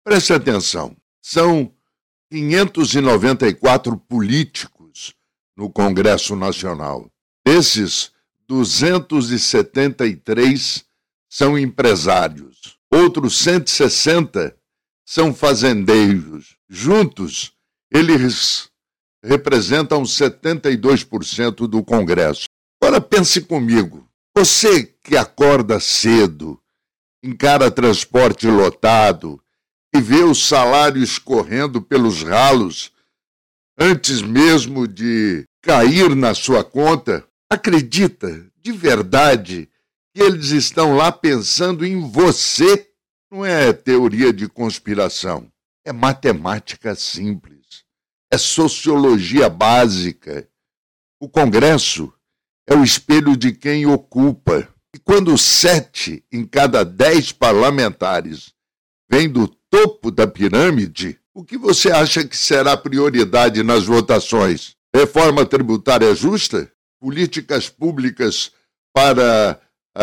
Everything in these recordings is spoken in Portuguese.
Preste atenção, são 594 políticos no Congresso Nacional. Desses, 273 são empresários. Outros 160 são fazendeiros. Juntos, eles representam 72% do Congresso. Agora pense comigo, você que acorda cedo, encara transporte lotado e vê o salário escorrendo pelos ralos antes mesmo de cair na sua conta, acredita de verdade que eles estão lá pensando em você? Não é teoria de conspiração, é matemática simples, é sociologia básica. O Congresso é o espelho de quem ocupa. E quando 7 em cada 10 parlamentares vêm do topo da pirâmide, o que você acha que será prioridade nas votações? Reforma tributária justa? Políticas públicas para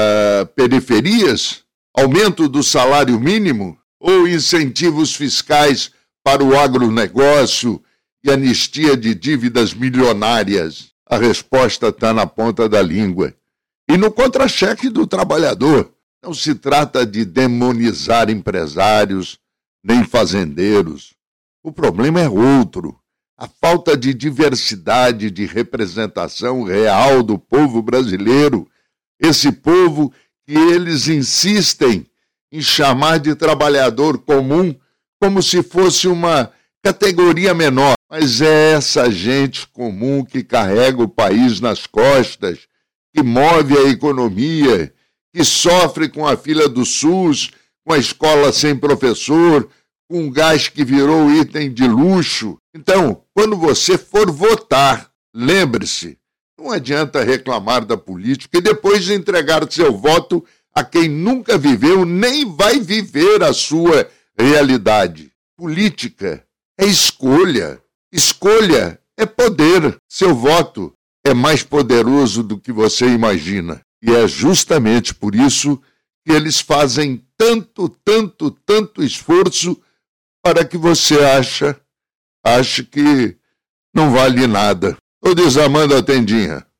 periferias? Aumento do salário mínimo? Ou incentivos fiscais para o agronegócio e anistia de dívidas milionárias? A resposta está na ponta da língua. E no contra-cheque do trabalhador. Não se trata de demonizar empresários nem fazendeiros. O problema é outro. A falta de diversidade de representação real do povo brasileiro. Esse povo que eles insistem em chamar de trabalhador comum como se fosse uma categoria menor. Mas é essa gente comum que carrega o país nas costas, que move a economia, que sofre com a fila do SUS, com a escola sem professor, com o gás que virou item de luxo. Então, quando você for votar, lembre-se, não adianta reclamar da política e depois entregar seu voto a quem nunca viveu nem vai viver a sua realidade. Política é escolha. Escolha é poder. Seu voto é mais poderoso do que você imagina. E é justamente por isso que eles fazem tanto esforço para que você ache que não vale nada. Tô desamando a tendinha.